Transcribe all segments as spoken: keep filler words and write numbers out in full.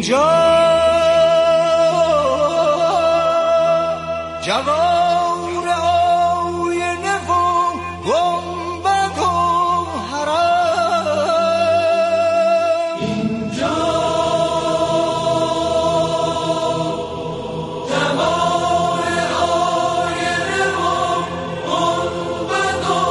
اینجا جوان آینه و گنبد و حرم، اینجا جوان آینه و گنبد و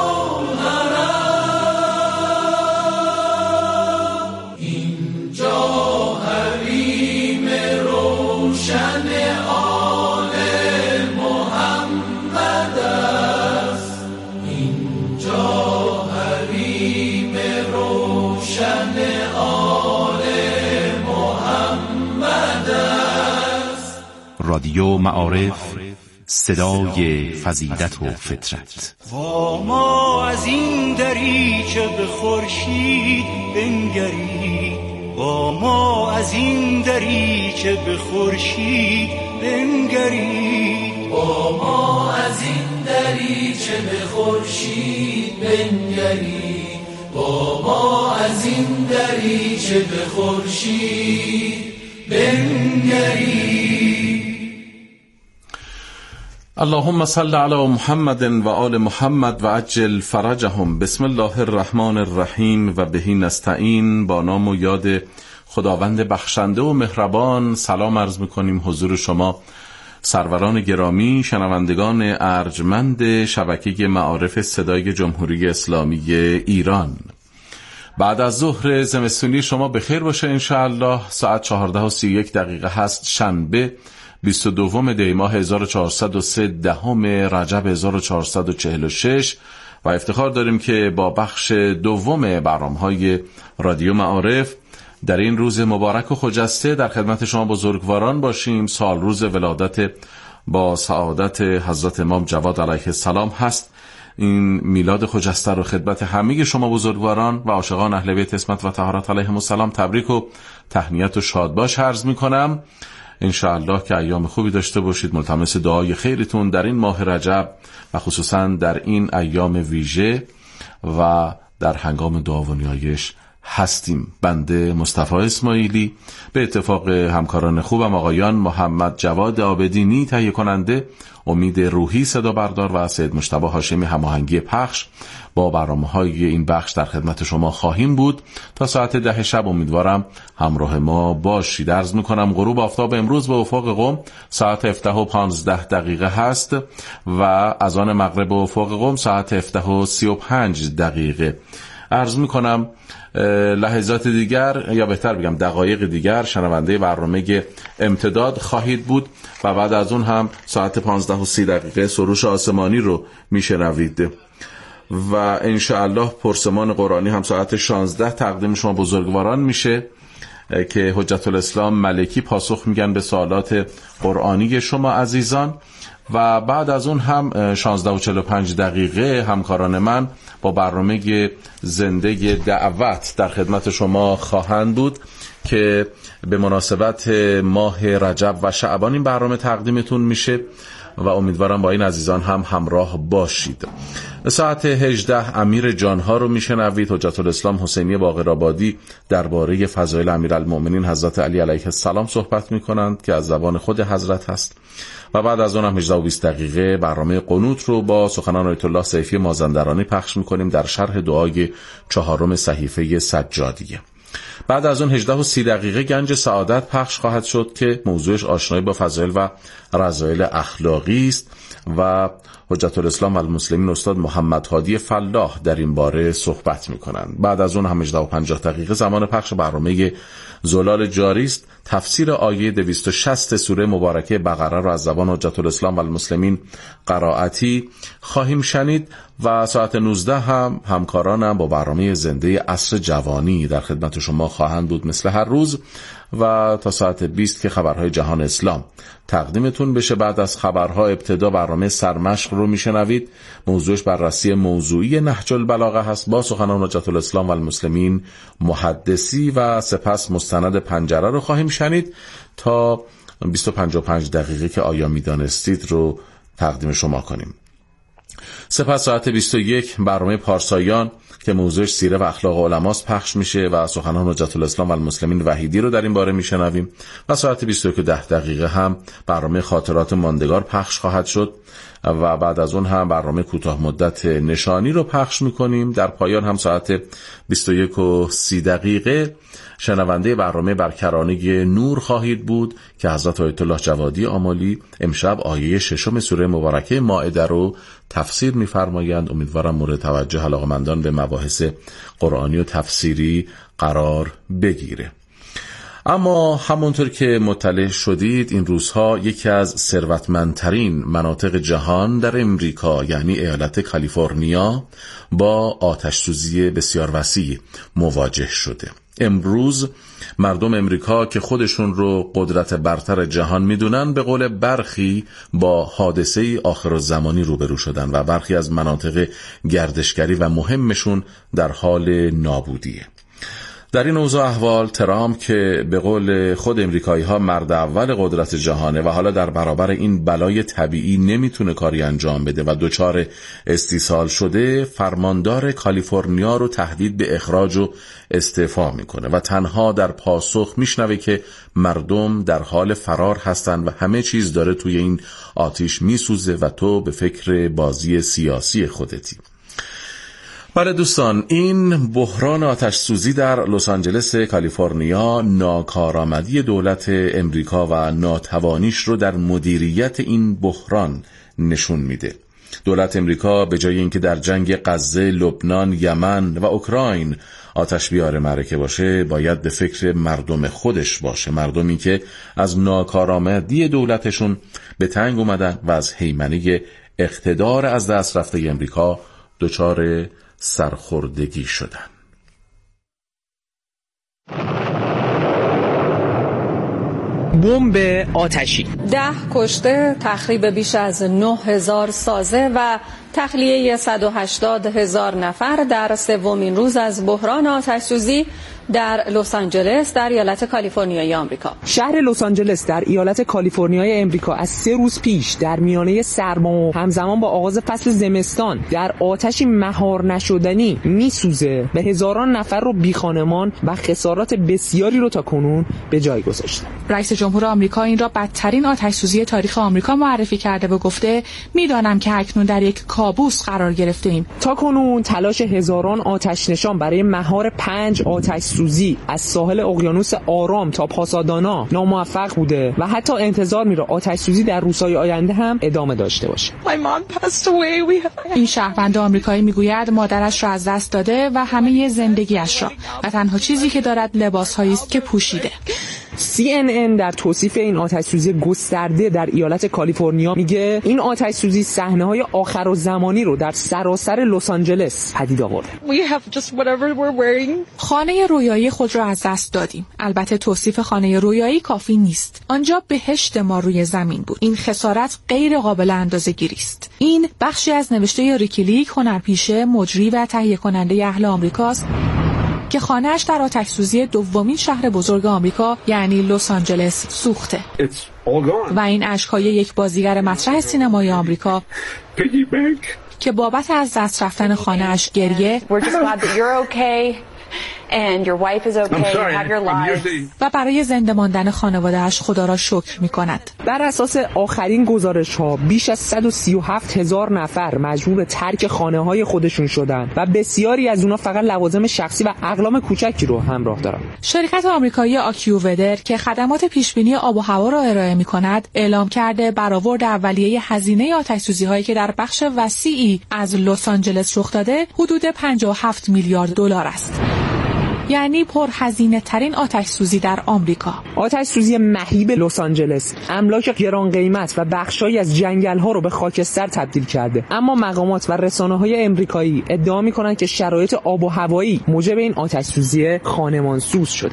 حرم، اینجا حریم روشن آل محمد است، اینجا حریم روشن آل محمد است. رادیو معارف، صدای فضیلت و فطرت. با ما از این دریچه به خورشید بنگرید، با ما از این دریچه به خورشید بنگرید، با ما از این دریچه به خورشید بنگرید، با ما از این دریچه به خورشید بنگرید. اللهم صل علی محمد و آل محمد و عجل فرجهم. بسم الله الرحمن الرحیم و بهی نستعین. با نام و یاد خداوند بخشنده و مهربان سلام عرض میکنیم حضور شما سروران گرامی، شنوندگان ارجمند شبکه معارف صدای جمهوری اسلامی ایران. بعد از ظهر زمستونی شما بخیر باشه انشاءالله. ساعت چهارده و سی و یک دقیقه هست، شنبه بیست و دوم دی ماه هزار و چهارصد و سه، دهم رجب هزار و چهارصد و چهل و شش و افتخار داریم که با بخش دوم برنامه‌های رادیو معارف در این روز مبارک و خجسته در خدمت شما بزرگواران باشیم. سال روز ولادت با سعادت حضرت امام جواد علیه السلام هست. این میلاد خجسته رو خدمت همه شما بزرگواران و عاشقان اهل بیت عصمت و طهارت علیهم السلام تبریک و تهنیت و شادباش عرض می‌کنم. انشاءالله که ایام خوبی داشته باشید. ملتمس دعای خیرتون در این ماه رجب و خصوصا در این ایام ویژه و در هنگام دعا و نیایش هستیم. بنده مصطفی اسماعیلی به اتفاق همکاران خوبم آقایان محمد جواد آبدینی تهیه کننده، امید روحی صدا بردار و سید مجتبی هاشمی هماهنگی پخش با برنامه‌های این بخش در خدمت شما خواهیم بود تا ساعت ده شب. امیدوارم همراه ما باشید. عرض می‌کنم غروب آفتاب امروز به افق قم ساعت هفده و پانزده دقیقه هست و اذان مغرب به افق قم ساعت هفده و سی و پنج دقیقه. عرض می‌کنم لحظات دیگر یا بهتر بگم دقایق دیگر شنونده برنامه امتداد خواهید بود و بعد از اون هم ساعت پانزده و سی دقیقه سروش آسمانی رو میشنوید و انشاءالله پرسمان قرآنی هم ساعت شانزده تقدیم شما بزرگواران میشه که حجت الاسلام ملکی پاسخ میگن به سوالات قرآنی شما عزیزان و بعد از اون هم شانزده و چهل و پنج دقیقه همکاران من با برنامه زنده دعوت در خدمت شما خواهند بود که به مناسبت ماه رجب و شعبان این برنامه تقدیمتون میشه و امیدوارم با این عزیزان هم همراه باشید. ساعت هجده امیر جانها رو میشنوید. حجت الاسلام حسینی باقرآبادی درباره فضایل امیرالمؤمنین حضرت علی علیه السلام صحبت میکنند که از زبان خود حضرت هست و بعد از اون هم هجده و بیست دقیقه برنامه قنوت رو با سخنان آیت الله سیفی مازندرانی پخش میکنیم در شرح دعای چهارم صحیفه سجادیه. بعد از اون هجده و سی دقیقه گنج سعادت پخش خواهد شد که موضوعش آشنایی با فضایل و رذایل اخلاقی است و حجت الاسلام و المسلمین استاد محمد هادی فلاح در این باره صحبت میکنند. بعد از اون هم هجده و پنجاه دقیقه زمان پخش برنامه زلال جاری است. تفسیر آیه دویست و شصت سوره مبارکه بقره را از زبان حجت الاسلام و المسلمین قرائتی خواهیم شنید و ساعت نوزده هم همکارانم با برنامه زنده عصر جوانی در خدمت شما خواهند بود مثل هر روز و تا ساعت بیست که خبرهای جهان اسلام تقدیمتون بشه. بعد از خبرها ابتدا برنامه سرمشق رو میشنوید. موضوعش بررسی موضوعی نهج البلاغه هست با سخنان حجت الاسلام و المسلمین محدثی و سپس مستند پنجره رو خواهیم شنید تا بیست و پنج و پنج دقیقه که آیا میدانستید رو تقدیم شما کنیم. سپس ساعت بیست و یک برنامه پارسایان که موضوعش سیره و اخلاق علماست پخش میشه و سخنان حجت الاسلام و المسلمین وحیدی رو در این باره میشنویم و ساعت بیست و یک و ده دقیقه هم برنامه خاطرات ماندگار پخش خواهد شد و بعد از اون هم برنامه کوتاه مدت نشانی رو پخش میکنیم. در پایان هم ساعت بیست و یک و سی دقیقه شنونده برنامه بر کرانه نور خواهید بود که حضرت آیت الله جوادی آملی امشب آیه ششم سوره مبارکه مائده رو تفسیر می‌فرمایند. امیدوارم مورد توجه علاقه‌مندان به مباحث قرآنی و تفسیری قرار بگیره. اما همونطور که مطلع شدید این روزها یکی از ثروتمندترین مناطق جهان در امریکا یعنی ایالت کالیفرنیا با آتش سوزی بسیار وسیع مواجه شده. امروز مردم امریکا که خودشون رو قدرت برتر جهان میدونن به قول برخی با حادثه آخرالزمانی روبرو شدن و برخی از مناطق گردشگری و مهمشون در حال نابودیه. در این اوضاع احوال ترامپ که به قول خود امریکایی ها مرد اول قدرت جهانه و حالا در برابر این بلای طبیعی نمیتونه کاری انجام بده و دچار استیصال شده، فرماندار کالیفرنیا رو تهدید به اخراج و استعفا میکنه و تنها در پاسخ میشنوه که مردم در حال فرار هستن و همه چیز داره توی این آتش میسوزه و تو به فکر بازی سیاسی خودتی. بله دوستان، این بحران آتش سوزی در لس آنجلس کالیفرنیا ناکارآمدی دولت امریکا و ناتوانیش رو در مدیریت این بحران نشون میده. دولت امریکا به جای اینکه در جنگ غزه، لبنان، یمن و اوکراین آتش بیار معرکه باشه، باید به فکر مردم خودش باشه، مردمی که از ناکارآمدی دولتشون به تنگ اومدن و از هیمنه اقتدار از دست رفته امریکا دچار سرخوردگی شدن. بمب آتشی، ده کشته، تخریب بیش از نه هزار سازه و تخلیه صد و هشتاد هزار نفر در سومین روز از بحران آتش‌سوزی در لس آنجلس در ایالت کالیفرنیای آمریکا. شهر لس آنجلس در ایالت کالیفرنیای آمریکا از سه روز پیش در میانه سرما و همزمان با آغاز فصل زمستان در آتشی مهار نشدنی میسوزه، به هزاران نفر رو بیخانمان و خسارات بسیاری رو تا کنون به جای گذاشته. رئیس جمهور آمریکا این را بدترین آتش‌سوزی تاریخ آمریکا معرفی کرده و گفته میدانم که اکنون در یک کابوس قرار گرفتیم. تا کنون تلاش هزاران آتش نشان برای مهار پنج آتش سوزی از ساحل اقیانوس آرام تا پاسادانا ناموفق بوده و حتی انتظار میره آتش سوزی در روزهای آینده هم ادامه داشته باشه. این شهروند آمریکایی میگوید مادرش را از دست داده و همه زندگیش را و تنها چیزی که دارد لباسهایی است که پوشیده. سی ان ان در توصیف این آتش سوزی گسترده در ایالت کالیفرنیا میگه این آتش سوزی صحنه‌های آخرالزمانی رو در سراسر لس آنجلس پدید آورده. خانه رویایی خود را از دست دادیم. البته توصیف خانه رویایی کافی نیست. آنجا بهشت ما روی زمین بود. این خسارت غیر قابل اندازه‌گیری است. این بخشی از نوشته ریکی، هنرپیشه، مجری و تهیه کننده اهل آمریکاست که خانه‌اش در آتش‌سوزی دومین شهر بزرگ آمریکا یعنی لس آنجلس سوخته و این اشک‌های یک بازیگر مسرح سینمای آمریکا که بابت از دست رفتن خانه‌اش گریه and your wife is okay, you have your life. و برای زنده ماندن خانواده‌اش خدا را شکر می‌کند. بر اساس آخرین گزارش‌ها بیش از صد و سی و هفت هزار نفر مجبور ترک خانه‌های خودشون شدن و بسیاری از اونها فقط لوازم شخصی و اقلام کوچکی رو همراه دارن. شرکت آمریکایی آکیوودر که خدمات پیشبینی آب و هوا را ارائه می‌کند، اعلام کرده برآورد اولیه هزینه آتش‌سوزی‌هایی که در بخش وسیعی از لس آنجلس رخ داده حدود پنجاه و هفت میلیارد دلار است. یعنی پرهزینه ترین آتش سوزی در آمریکا. آتش سوزی مهیب لس آنجلس املاک گران قیمت و بخشایی از جنگل‌ها رو به خاکستر تبدیل کرده، اما مقامات و رسانه‌های آمریکایی ادعا می‌کنند که شرایط آب و هوایی موجب این آتش سوزی خانمانسوز شده.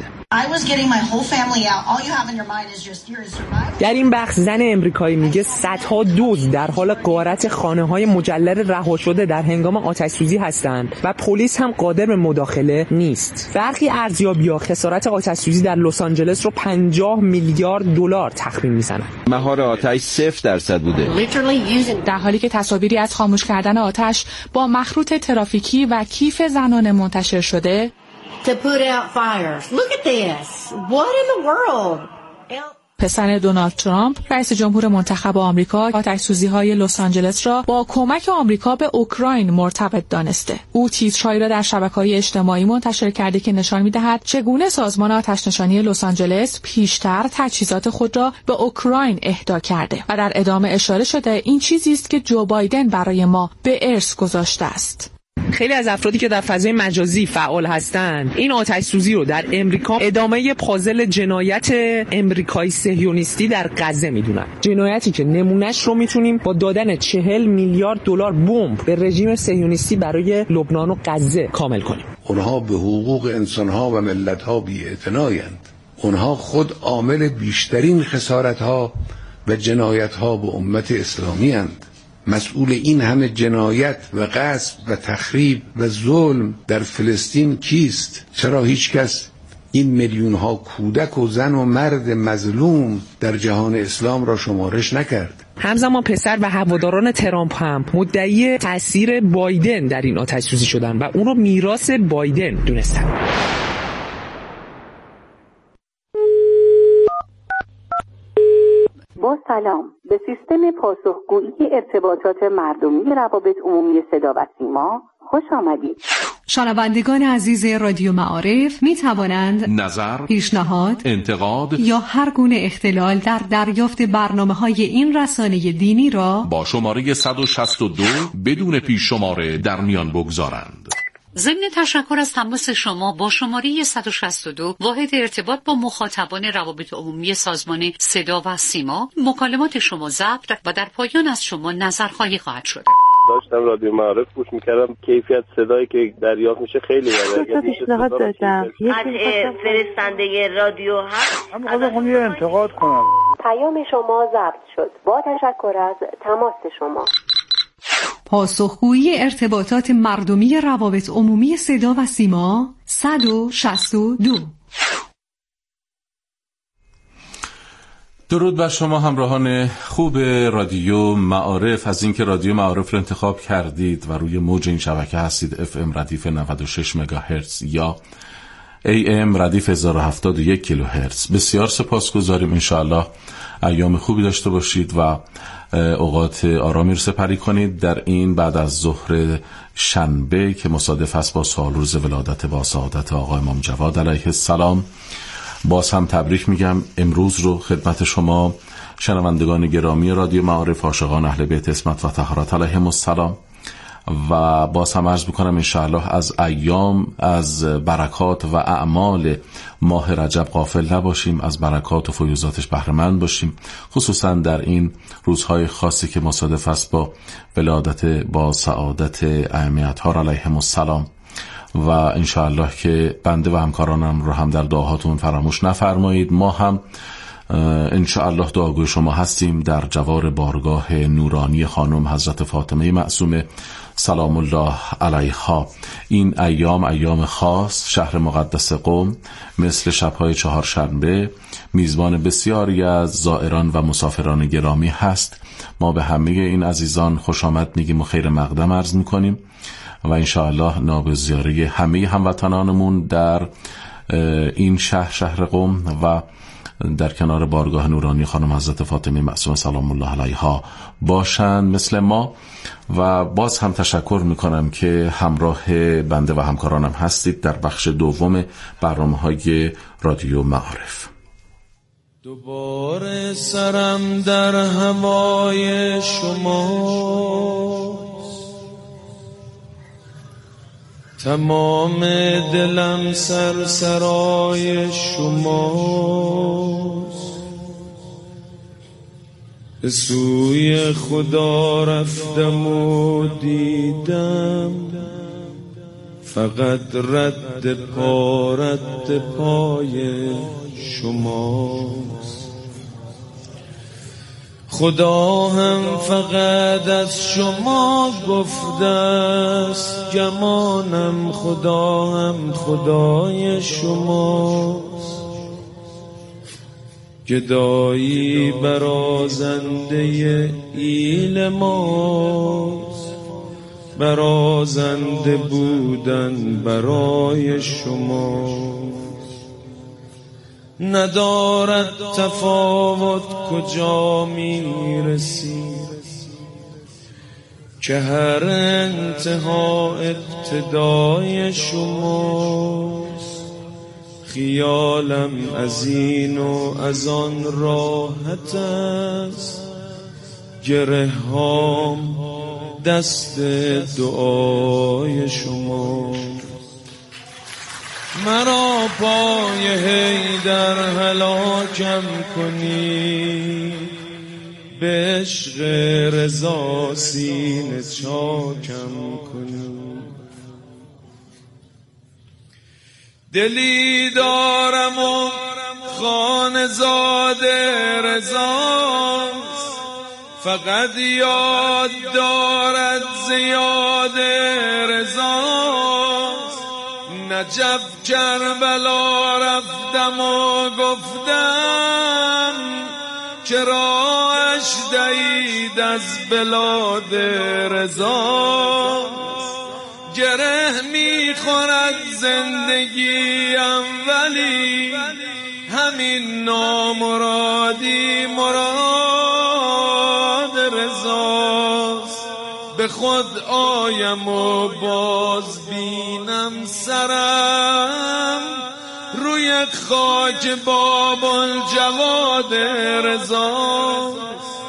در این بخش زن امریکایی میگه صدها دزد در حال غارت خانه‌های مجلل رها شده در هنگام آتش سوزی هستند و پلیس هم قادر به مداخله نیست. برخی ارزیابی‌ها خسارت آتش‌سوزی در لس آنجلس رو پنجاه میلیارد دلار تخمین میزنن. مهار آتش صفر درصد بوده. در حالی که تصاویری از خاموش کردن آتش با مخروط ترافیکی و کیف زنانه منتشر شده. To put out fires. Look at this. What in the world? پسر دونالد ترامپ رئیس جمهور منتخب آمریکا آتش‌سوزی‌های لس آنجلس را با کمک آمریکا به اوکراین مرتبط دانسته. او تیترهایی را در شبکه‌های اجتماعی منتشر کرده که نشان می‌دهد چگونه سازمان آتش‌نشانی لس آنجلس پیشتر تجهیزات خود را به اوکراین اهدا کرده و در ادامه اشاره شده این چیزی است که جو بایدن برای ما به ارث گذاشته است. خیلی از افرادی که در فضای مجازی فعال هستند این آتش سوزی رو در امریکا ادامه پازل جنایت امریکایی صهیونیستی در غزه میدونن. جنایتی که نمونهش رو میتونیم با دادن چهل میلیارد دلار بمب به رژیم صهیونیستی برای لبنان و غزه کامل کنیم. اونها به حقوق انسانها و ملتها بی‌اعتنایند. اونها خود عامل بیشترین خسارتها و جنایتها به امت اسلامی اند. مسئول این همه جنایت و غصب و تخریب و ظلم در فلسطین کیست؟ چرا هیچ کس این میلیون ها کودک و زن و مرد مظلوم در جهان اسلام را شمارش نکرد؟ همزمان پسر و هواداران ترامپ هم مدعی تأثیر بایدن در این آتش سوزی شدن و اون رو میراث بایدن دونستن. با سلام، به سیستم پاسخگویی ارتباطات مردمی روابط عمومی صدا و سیما خوش آمدید. شنوندگان عزیز رادیو معارف می توانند نظر، پیشنهاد، انتقاد یا هر گونه اختلال در دریافت برنامه‌های این رسانه دینی را با شماره صد و شصت و دو بدون پیش شماره در میان بگذارند. ضمن تشکر از تماس شما با شماره صد و شصت و دو واحد ارتباط با مخاطبان روابط عمومی سازمان صدا و سیما، مکالمات شما ضبط و در پایان از شما نظرخواهی خواهد شد. داشتم رادیو معارف گوش میکردم، کیفیت صدایی که دریافت میشه خیلی بالاست. پیشنهاد داشتم از فرستنده رادیو هست. من یه انتقاد کنم. پیام شما ضبط شد. با تشکر از تماس شما. پاسخگویی ارتباطات مردمی روابط عمومی صدا و سیما صد و شصت و دو. درود بر شما همراهان خوب رادیو معارف. از اینکه رادیو معارف رو انتخاب کردید و روی موج این شبکه هستید، اف ام ردیف نود و شش مگاهرتز یا ای ام ردیف هزار و هفتاد و یک کیلوهرتز، بسیار سپاسگزاریم. انشاءالله ایام خوبی داشته باشید و اوقات آرامی رو سپری کنید در این بعد از ظهر شنبه که مصادف است با سالروز ولادت با سعادت آقا امام جواد علیه السلام. باز هم تبریک میگم امروز رو خدمت شما شنوندگان گرامی رادیو معارف، عاشقان اهل بیت عصمت و طهارت علیهم السلام، و باز هم عرض میکنم انشاءالله از ایام، از برکات و اعمال ماه رجب غافل نباشیم، از برکات و فیوزاتش بهره مند باشیم، خصوصا در این روزهای خاصی که مصادف است با ولادت با سعادت ائمه اطهار علیهم السلام. و انشاءالله که بنده و همکارانم رو هم در دعاهاتون فراموش نفرمایید. ما هم انشاءالله دعاگوی شما هستیم در جوار بارگاه نورانی خانم حضرت فاطمه معصومه سلام الله علیها. این ایام ایام خاص، شهر مقدس قم مثل شبهای چهارشنبه میزبان بسیاری از زائران و مسافران گرامی هست. ما به همه این عزیزان خوش آمد میگیم و خیر مقدم عرض میکنیم و انشاءالله نابزیاری همه هموطنانمون در این شهر شهر قم و در کنار بارگاه نورانی خانم حضرت فاطمه معصومه سلام الله علیها باشند مثل ما. و باز هم تشکر میکنم که همراه بنده و همکارانم هستید در بخش دوم برنامه‌های رادیو معارف. دوباره سرم در هوای شما، تمام دلم سرسرای شماست، به سوی خدا رفتم و دیدم فقط رد پا رد پای شماست. خدا هم فقط از شما گفته است، گمانم خدا هم خدای شماست. گدایی برازنده ایل ماست، برازنده بودن برای شماست. ندارد تفاوت کجا میرسی که هر انتها ابتدای شماست. خیالم از این و از آن راحت است، گره هام دست دعای شماست. مرا پای حیدر هلاکم کنی، به عشق رضا سینه چاکم کنی. دلی دارم و خانزاده رضاست، فقط یاد دارد زیاد رضاست. نجف کربلا رفتم و گفتم که راهش دهید از بلاد رضاست. گره میخورد زندگیم ولی همین نامرادی مراد رضاست. به خود آیم و باز بینم سرم روی خاک باب الجواد رضاست.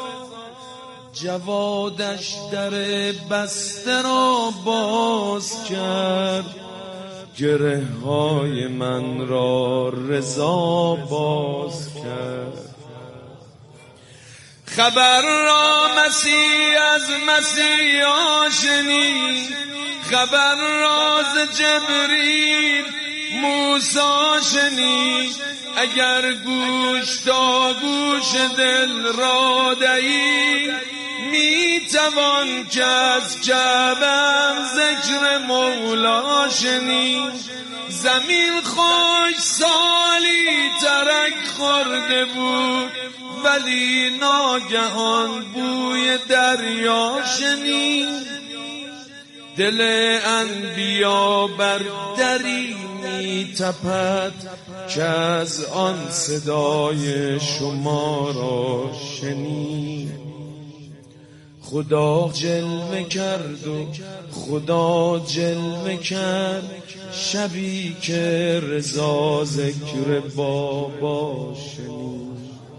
جوادش در بسته را باز کرد، گره های من را رضا باز کرد. خبر را مسیح از مسیح شنید، خبر راز جبریل موسی شنید. اگر گوش تا گوش دل را دهی، می توان که از کعبه ذکر مولا شنید. زمین خاک سالی ترک خورده بود، ولی ناگهان بوی دریا شنید. دل انبیا بر دری می تپد که از آن صدای شما را شنید. خدا جلوه کرد و خدا جلوه کرد، شبی که رضا ذکر بابا شنید.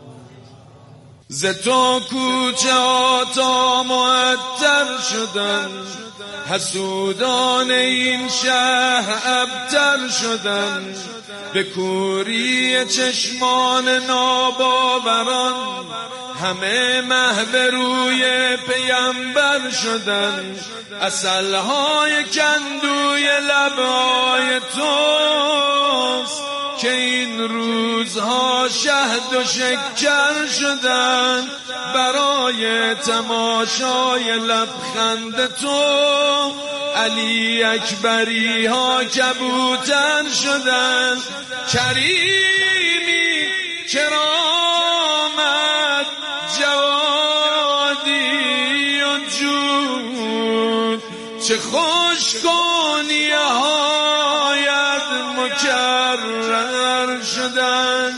ز تو کوچه ها تا معطر شدن، حسودان این شهر ابتر شدن. به کوری چشمان ناباوران همه محو روی پیمبر شدن. عسلهای کندوی لبهای توست که این روزها شهد و شکر شدن. برای تماشای لبخند تو علی اکبری ها کبوتر شدن. کریمی کرامت جوادی و جود، چه خوش کنیه هایت مکرر شدن.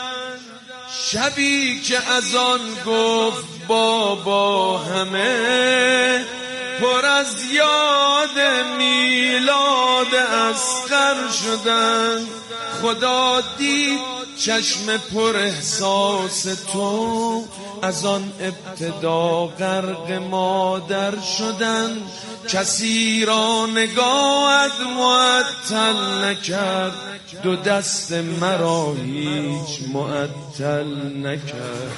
شبی که از آن گفت بابا همه پر از یاد میلاد اصغر شدن. خدا دید چشم پر احساس تو از آن ابتدا غرق مادر شدن. کسی را نگاهت معطل نکرد، دو دست مرا هیچ معطل نکرد.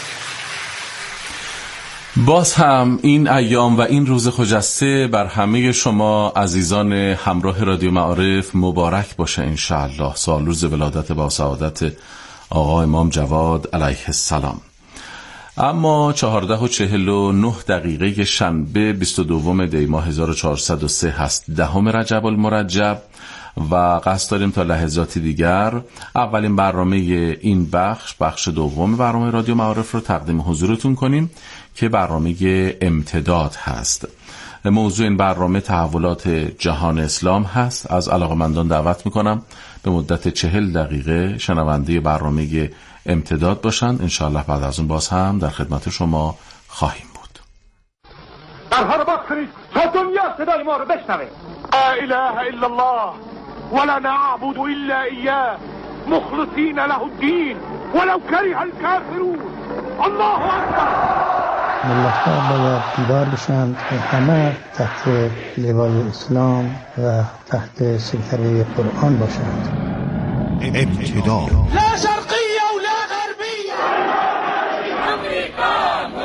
باز هم این ایام و این روز خجسته بر همه شما عزیزان همراه رادیو معارف مبارک باشه انشاءالله. سال روز ولادت با سعادت آقا امام جواد علیه السلام. اما چهارده و چهل و نه دقیقه شنبه بیست و دوم دی ماه هزار و چهارصد و سه هست، دهم رجب المرجب، و قصد داریم تا لحظاتی دیگر اولین برنامه این بخش، بخش دوم برنامه رادیو معارف رو تقدیم حضورتون کنیم که برنامه امتداد هست. موضوع این برنامه تحولات جهان اسلام هست. از علاقه‌مندان دعوت میکنم به مدت چهل دقیقه شنونده برنامه امتداد باشند. انشاءالله بعد از اون باز هم در خدمت شما خواهیم بود. درها رو باز کنید تا دنیا صدای ما رو بشنوه. لا اله الا الله ولا نعبد الا ایاه مخلصین له الدین ولو کره الکافرون. الله اکبر. ملت ها باید بیدار بشند و همه تحت لوای اسلام و تحت سیطره قرآن باشند. امتداد لا شرقیه و لا غربیه. امریکا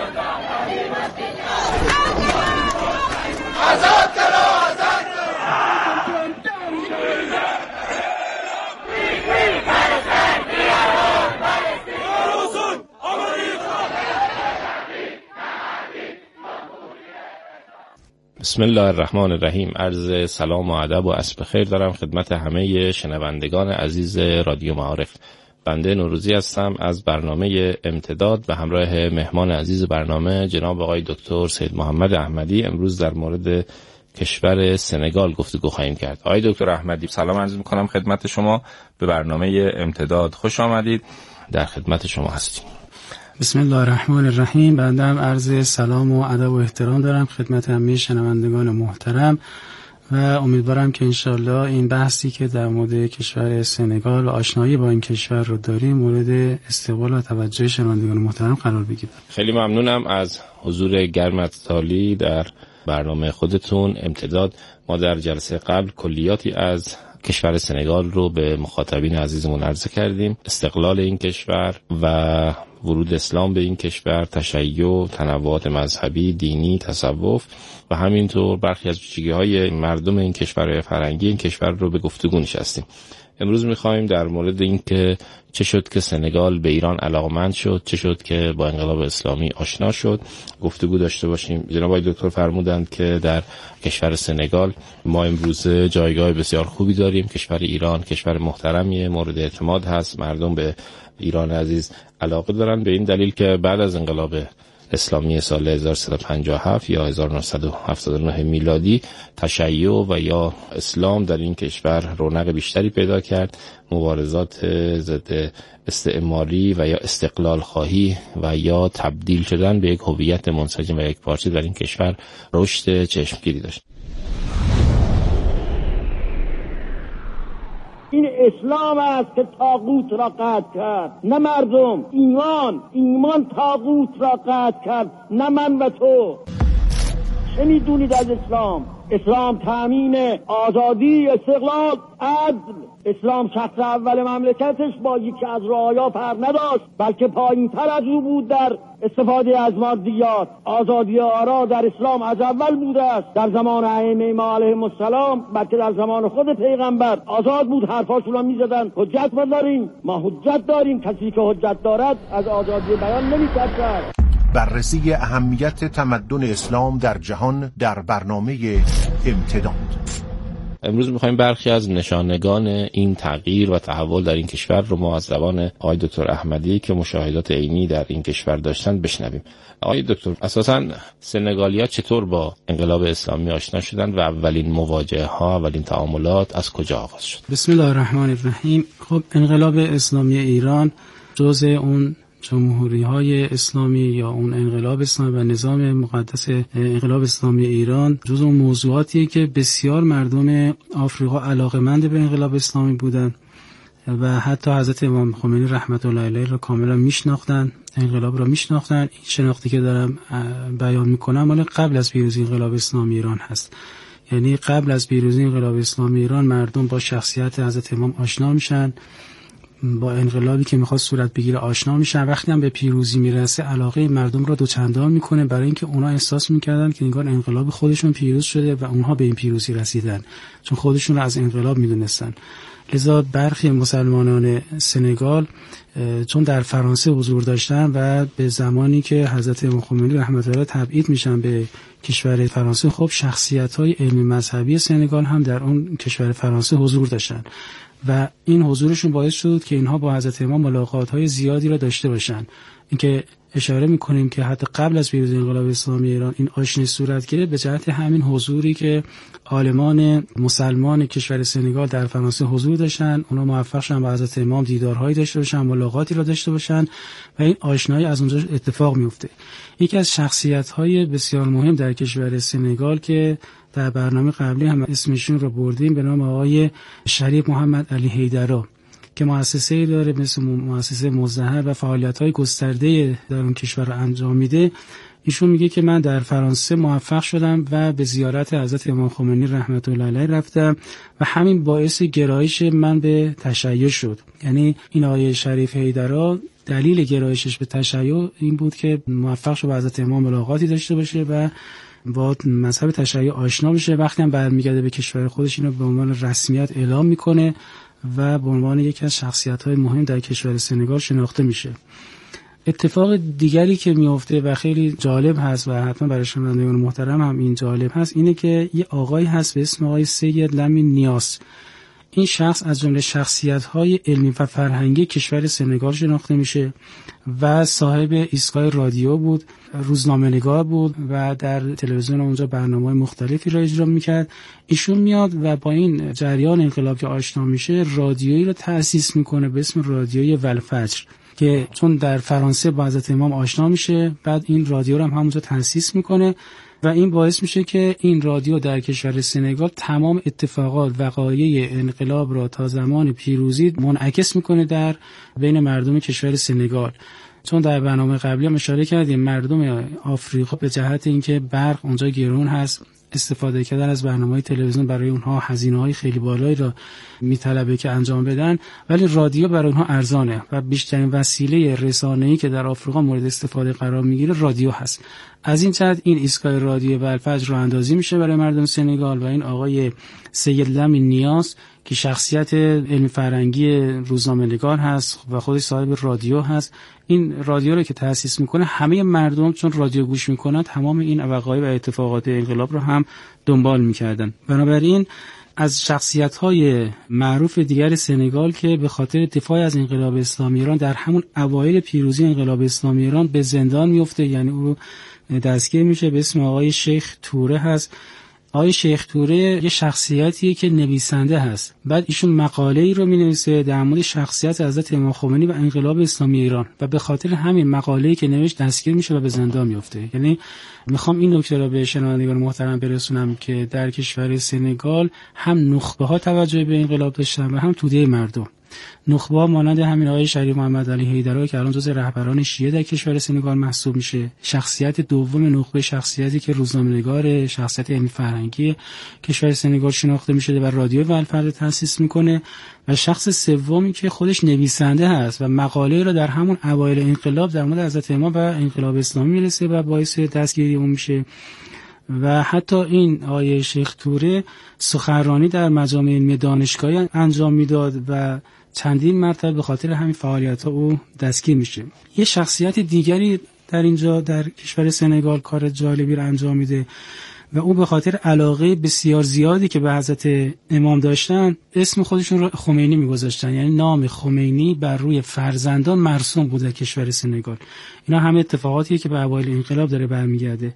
آزاد کرو آزاد بسم الله الرحمن الرحیم. عرض سلام و ادب و عصر بخیر دارم خدمت همه شنوندگان عزیز رادیو معارف. بنده نوروزی هستم از برنامه امتداد و همراه مهمان عزیز برنامه جناب آقای دکتر سید محمد احمدی امروز در مورد کشور سنگال گفتگو خواهیم کرد. آقای دکتر احمدی سلام عرض می‌کنم خدمت شما، به برنامه امتداد خوش آمدید. در خدمت شما هستیم. بسم الله الرحمن الرحیم. بنده هم عرض سلام و ادب و احترام دارم خدمت همه شنوندگان محترم و امیدوارم که انشالله این بحثی که در مورد کشور سنگال و آشنایی با این کشور رو داریم مورد استقبال و توجه شنوندگان محترم قرار بگیره. خیلی ممنونم از حضور گرمت تالی در برنامه خودتون امتداد. ما در جلسه قبل کلیاتی از کشور سنگال رو به مخاطبین عزیزمون عرضه کردیم. استقلال این کشور و ورود اسلام به این کشور، تشیع، تنوعات مذهبی، دینی، تصوف و همینطور برخی از ویژگی‌های مردم این کشور و فرهنگی این کشور رو به گفتگو نشستیم. امروز می‌خوایم در مورد این که چه شد که سنگال به ایران علاقمند شد، چه شد که با انقلاب اسلامی آشنا شد، گفتگو داشته باشیم. جناب آقای دکتر فرمودند که در کشور سنگال ما امروز جایگاه بسیار خوبی داریم. کشور ایران کشور محترمیه، مورد اعتماد هست، مردم به ایران عزیز علاقه دارن به این دلیل که بعد از انقلاب اسلامی سال هزار و سیصد و پنجاه و هفت یا هزار و نهصد و هفتاد و نه میلادی تشیع و یا اسلام در این کشور رونق بیشتری پیدا کرد. مبارزات ضد استعماری و یا استقلال خواهی و یا تبدیل شدن به یک هویت منسجم و یک پارچه در این کشور رشد چشمگیری داشت. این اسلام است که طاغوت را قطع کرد، نه مردم. ایمان ایمان طاغوت را قطع کرد، نه من و تو. چه میدونید از اسلام؟ اسلام تامین آزادی، استقلال، عدل. اسلام شخص اول مملکتش با یکی از رعایا پر نداشت، بلکه پایین تر از او بود در استفاده از مادیات. آزادی آرا در اسلام از اول بوده است، در زمان ائمه ما علیهم السلام، بلکه در زمان خود پیغمبر آزاد بود. حرفاشون رو میزدن حجت نداریم، ما حجت داریم. کسی که حجت دارد از آزادی بیان نمی‌ترسد. بررسی اهمیت تمدن اسلام در جهان در برنامه امتداد. امروز می‌خوایم برخی از نشانگان این تغییر و تحول در این کشور رو ما از زبان آقای دکتر احمدی که مشاهدات عینی در این کشور داشتن بشنویم. آقای دکتر، اساساً سنگالیا چطور با انقلاب اسلامی آشنا شدن و اولین مواجهه ها، اولین تعاملات از کجا آغاز شد؟ بسم الله الرحمن الرحیم. خب انقلاب اسلامی ایران جزء اون جمهوری‌های اسلامی یا اون انقلاب اسلامی و نظام مقدس انقلاب اسلامی ایران جزو موضوعاتیه که بسیار مردم آفریقا علاقه‌مند به انقلاب اسلامی بودن و حتی حضرت امام خمینی رحمت الله علیه را کاملا میشناختن، انقلاب را میشناختن. این شناختی که دارم بیان میکنم مال قبل از پیروزی انقلاب اسلامی ایران هست. یعنی قبل از پیروزی انقلاب اسلامی ایران مردم با شخصیت حضرت امام آشنا میشن، با انقلابی که میخواد صورت بگیره آشنا میشن. وقتی هم به پیروزی میرسه علاقه مردم رو دوچندان میکنه، برای اینکه اونا احساس میکردن که انگار انقلاب خودشون پیروز شده و اونها به این پیروزی رسیدن، چون خودشون رو از انقلاب میدونستن. لذا برخی مسلمانان سنگال چون در فرانسه حضور داشتن و به زمانی که حضرت امام خمینی رحمت الله تبعید میشن به کشور فرانسه، خب شخصیت‌های علمی مذهبی سنگال هم در اون کشور فرانسه حضور داشتن و این حضورشون باعث شد که اینها با حضرت امام ملاقات‌های زیادی را داشته باشن. اینکه اشاره میکنیم که حتی قبل از پیروزی انقلاب اسلامی ایران این آشنایی صورت گرفت به جهت همین حضوری که عالمان مسلمان کشور سنگال در فرانسه حضور داشتن. اونا موفق شدن با حضرت امام دیدارهایی داشته باشن، ملاقاتی را داشته باشن و این آشنایی از اونجا اتفاق میفته. یکی از شخصیت‌های بسیار مهم در کشور سنگال که در برنامه قبلی هم اسمشون رو بردیم به نام آقای شریف محمد علی حیدری که مؤسسه‌ای داره مثل مؤسسه مزدهر و فعالیت‌های گسترده در اون کشور رو انجام میده. ایشون میگه که من در فرانسه موفق شدم و به زیارت حضرت امام خمینی رحمت الله علیه رفتم و همین باعث گرایش من به تشیع شد. یعنی این آقای شریف حیدری دلیل گرایشش به تشیع این بود که موفق شد با حضرت امام ملاقاتی داشته باشه و با مذهب تشیع آشنا بشه. وقتی هم برمیگرده به کشور خودش اینو به عنوان رسمیت اعلام میکنه و به عنوان یکی از شخصیت‌های مهم در کشور سنگال شناخته میشه. اتفاق دیگری که میفته و خیلی جالب هست و حتما برای شنوندگان محترم هم این جالب هست اینه که یه آقایی هست به اسم آقای سید لمین نیاس. این شخص از جمله شخصیت‌های علمی و فرهنگی کشور سنگال شناخته میشه و صاحب ایستگاه رادیو بود، روزنامه‌نگار بود و در تلویزیون اونجا برنامه‌های مختلفی را اجرا میکرد. ایشون میاد و با این جریان انقلاب که آشنا میشه رادیویی رو تأسیس میکنه به اسم رادیوی ولفجر که چون در فرانسه با حضرت امام آشنا میشه، بعد این رادیو رو هم همونجا تأسیس میکنه و این باعث میشه که این رادیو در کشور سنگال تمام اتفاقات وقایع انقلاب را تا زمان پیروزی منعکس میکنه در بین مردم کشور سنگال. چون در برنامه قبلی هم اشاره کردیم مردم آفریقا به جهت اینکه برق اونجا گرون هست، استفاده کردن از برنامه‌های تلویزیون برای اونها هزینه‌های خیلی بالایی را میطلبه که انجام بدن، ولی رادیو برای اونها ارزانه و بیشترین وسیله رسانه‌ای که در آفریقا مورد استفاده قرار میگیره رادیو هست. از این جهت این ایستگاه رادیو ولفجر راه اندازی میشه برای مردم سنگال و این آقای سید لمین نیاز که شخصیت علمی فرهنگی روزنامه‌نگار هست و خودش صاحب رادیو هست، این رادیو رو که تأسیس میکنه همه مردم چون رادیو گوش میکنن تمام این وقایع و اتفاقات انقلاب رو هم دنبال میکردن. بنابراین از شخصیت‌های معروف دیگر سنگال که به خاطر دفاع از انقلاب اسلامی ایران در همون اوایل پیروزی انقلاب اسلامی ایران به زندان میفته، یعنی او دستگیر میشه، به اسم آقای شیخ توره هست. آقای شیخ توره یه شخصیتیه که نویسنده هست. بعد ایشون مقاله‌ای رو می‌نویسه در مورد شخصیت حضرت امام خمینی و انقلاب اسلامی ایران و به خاطر همین مقاله‌ای که نوشت دستگیر میشه و به زندان میفته. یعنی میخوام این نکته رو به شنوندگان محترم برسونم که در کشور سنگال هم نخبه‌ها توجه به انقلاب داشتن و هم توده مردم. نخبه‌ها مانند همین آقای شریف محمد علی حیدری که الان جزو رهبران شیعه در کشور سنگال محسوب میشه، شخصیت دوم نخبه شخصیتی که روزنامه‌نگار، شخصیت علمی فرهنگی کشور سنگال شناخته میشه و رادیو ولفجر تأسیس میکنه، و شخص سومی که خودش نویسنده هست و مقاله را در همون اوایل انقلاب در مورد حضرت امام و انقلاب اسلامی میرسه و باعث دستگیری اون میشه. و حتی این آیه شیخ توره سخنرانی در مجامع علمی دانشگاهی انجام میداد و چندین مرتبه به خاطر همین فعالیت‌ها او دستگیر میشه. یه شخصیت دیگری در اینجا در کشور سنگال کار جالبی را انجام میده و او به خاطر علاقه بسیار زیادی که به حضرت امام داشتن اسم خودشون رو خمینی میگذاشتن، یعنی نام خمینی بر روی فرزندان مرسوم بود در کشور سنگال. اینا همه اتفاقاتیه که به اوایل انقلاب داره برمیگرده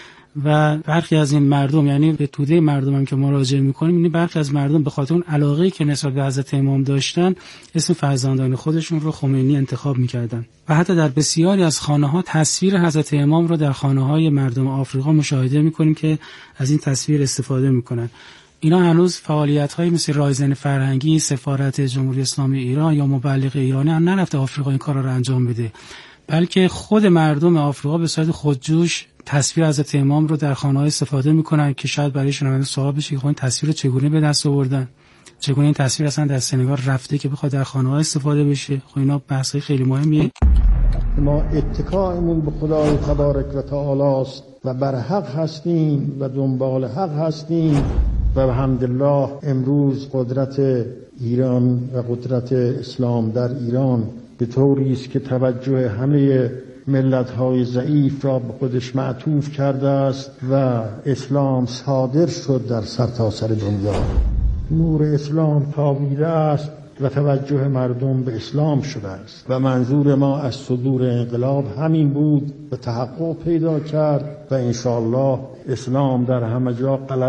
و برخی از این مردم، یعنی به توده مردم هم که مراجعه میکنیم، یعنی برخی از مردم به خاطر اون علاقه‌ای که نسبت به حضرت امام داشتن اسم فرزندان خودشون رو خمینی انتخاب میکردن و حتی در بسیاری از خانه‌ها تصویر حضرت امام رو در خانه‌های مردم آفریقا مشاهده میکنیم که از این تصویر استفاده میکنن. اینا هنوز فعالیت‌های مثل رایزن فرهنگی، سفارت جمهوری اسلامی ایران یا مبلغ ایرانی هم نرفته آفریقا این کارا رو انجام بده، بلکه خود مردم آفریقا به صورت خودجوش تصویر حضرت امام رو در خانه‌ها استفاده میکنن که شاید برای شنونده سوال بشه که این تصویر رو چگونه به دست آوردن. چگونه این تصویر اصلا در سنگال رفته که بخواد در خانه‌ها استفاده بشه. خب اینا بحث‌های خیلی مهمیه. ما اتکایمون به خدای تبارک و تعالی است و بر حق هستیم و دنبال حق هستیم و الحمدلله امروز قدرت ایران و قدرت اسلام در ایران به طوری است که توجه همه ملت‌های ضعیف را به خودش معطوف کرده است و اسلام صادر شد در سرتاسر دنیا. نور اسلام تابیده است و توجه مردم به اسلام شده است و منظور ما از صدور انقلاب همین بود و تحقق پیدا کرد و انشاءالله اسلام در همه جا غلبه